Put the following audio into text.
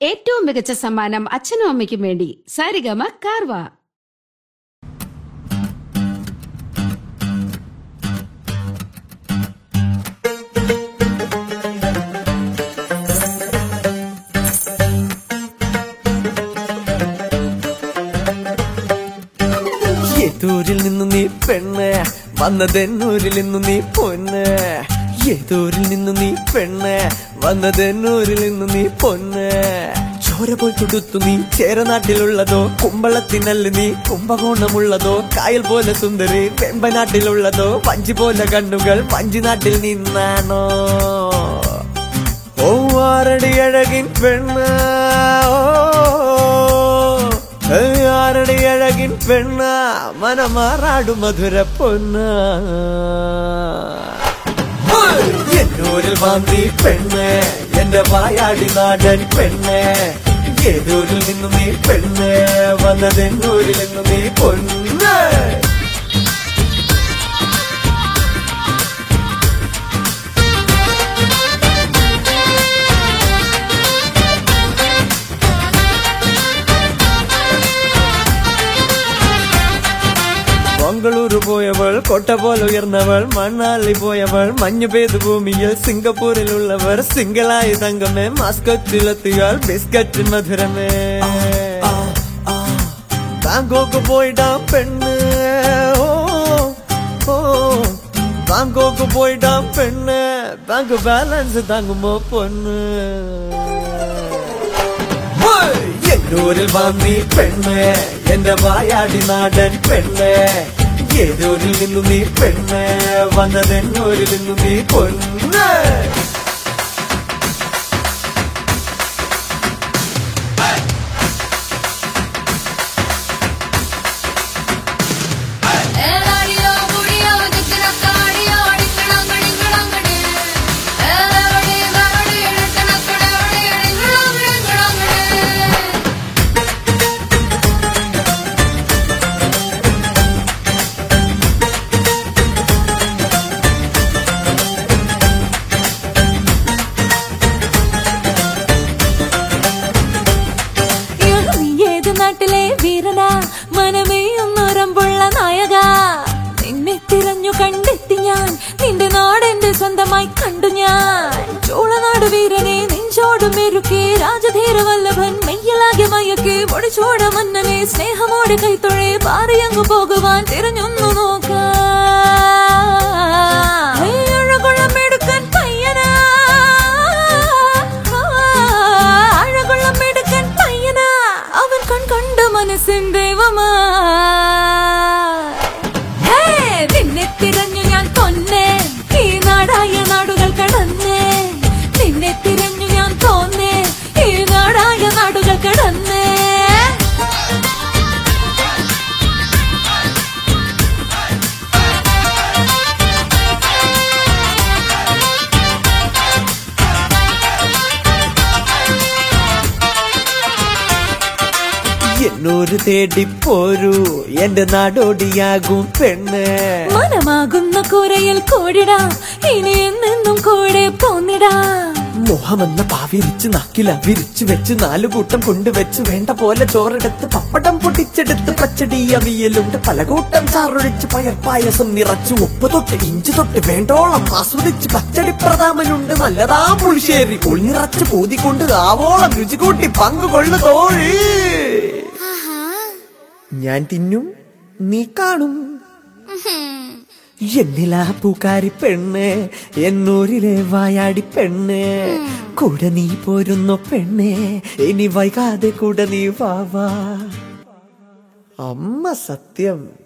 ഏറ്റവും മികച്ച സമ്മാനം അച്ഛനും അമ്മയ്ക്കും വേണ്ടി സാരിഗമ കാർവ. ഏതൂരിൽ നിന്നു നീ പെണ്ണ് വന്നതെന്നൂരിൽ നിന്നു നീ പൊന്ന്. ഏതൂരിൽ നിന്നു നീ പെണ്ണ് വന്നതെന്നൂരിൽ നിന്നു നീ പൊന്ന്. ചോര പോൽ തുടുത്തു നീ ചേരനാട്ടിലുള്ളതോ, കുമ്പളത്തിനല്ല നീ കുംഭകോണമുള്ളതോ, കായൽ പോലെ സുന്ദരി വെമ്പനാട്ടിലുള്ളതോ, വഞ്ചി പോലെ കണ്ണുകൾ വഞ്ചി നാട്ടിൽ നിന്നാണോ? ഓ ആരടി അഴകിൻ പെണ്ണ്, ആരടി അഴകിൻ പെണ്ണ മനമാറാടും മധുര പൊന്ന്. എന്നൂരിൽ വാന്തി പെണ്ണ് എന്റെ വായാടി നാടൻ പെണ്ണ്. ഏതൂരിൽ നിന്നു നീ പെണ്ണ് വന്നതെന്നൂരിൽ നിന്നു നീ പൊന്ന്. മംഗളൂരു പോയവൾ കോട്ട പോലെ ഉയർന്നവൾ, മണ്ണാലി പോയവൾ മഞ്ഞു പെയ്തു ഭൂമിയിൽ, സിംഗപ്പൂരിലുള്ളവർ സിംഗിളായി തങ്കമേ, മാസ്കറ്റിലെത്തിയാൽ ബിസ്കറ്റ് മധുരമേ. ബാങ്കോക്ക് പോയിടാം പെണ്ണ്, ഓ ബാങ്കോക്ക് പോയിടാം പെണ്ണ്, ബാങ്ക് ബാലൻസ് താങ്ങുമോ പൊന്ന്. എന്നൂരിൽ വാന്തി പെണ്ണ് എന്റെ വായാടി നാടൻ പെണ്ണ്. ഏതൂരിൽ നിന്നു നീ പെണ്ണ് വന്നതെന്നൂരിൽ നിന്നു നീ പൊന്ന്. നാട്ടിലെ വീരനാ മനമേയൊന്നൊരമ്പുള്ള നായക, നിന്നെ തിരഞ്ഞു കണ്ടെത്തി ഞാൻ, നിന്റെ നാടെന്റെ സ്വന്തമായി കണ്ടു ഞാൻ. ചോളനാട് വീരനെ നെഞ്ചോട് മെരുക്കി, രാജധീര വല്ലഭൻ മെയ്യലാകെ മയക്കി, ഒടിച്ചോട മന്നനെ സ്നേഹമോടെ കൈത്തൊഴെ പാറിയങ്ങു പോകുവാൻ തിരഞ്ഞൊന്നു നോക്കാം. അഴകുള്ളമെടുക്കൻ പയ്യനാ, അഴകുള്ളമെടുക്കൻ പയ്യനാ, അവൻ കൺകണ്ട മനസ്സിൻ ദൈവമാ. നിന്നെ തിരഞ്ഞു ഞാൻ കൊന്നേ, ഈ നാടായ നാടുകൾ കടന്നേ. നിന്നെ തിരഞ്ഞു ഞാൻ തോന്നേ, ഈ നാടായ നാടുകൾ കടന്നേ. എന്നൂര് തേടിപ്പോരൂ എന്റെ നാടോടിയാകും പെണ്ണ്. മനമാകുന്ന കൂരയിൽ കൂടിടാ, ഇനി എന്നെന്നും കൂടെ പോന്നിടാ. മോഹമെന്ന പാവിരിച്ച് നാക്കില വിരിച്ചു വെച്ച് 4 കൂട്ടം കൊണ്ടുവച്ച്, വേണ്ട പോലെ ചോറെടുത്ത് പപ്പടം പൊട്ടിച്ചെടുത്ത്, പച്ചടി അവിയലുണ്ട് പലകൂട്ടം ചാറൊഴിച്ച്, പയർപ്പായസം നിറച്ചു, ഉപ്പ് തൊട്ട് ഇഞ്ചി തൊട്ട് വേണ്ടോളം ആസ്വദിച്ച്, പച്ചടി പ്രധാമനുണ്ട് നല്ലതാ പുളിശ്ശേരി, ഉൾനിറച്ച് പൂതിക്കൊണ്ട് ആവോളം രുചി കൂട്ടി പങ്കുകൊള്ളു തോഴി. ഞാൻ തിന്നും നീ കാണും എന്നിലാ പൂക്കാരി പെണ്ണ്, എന്നൂരിലെ വായാടി പെണ്ണ്. കൂടെ നീ പോരുന്നു പെണ്ണ്, ഇനി വൈകാതെ കൂടെ നീ വാവാ. അമ്മ സത്യം.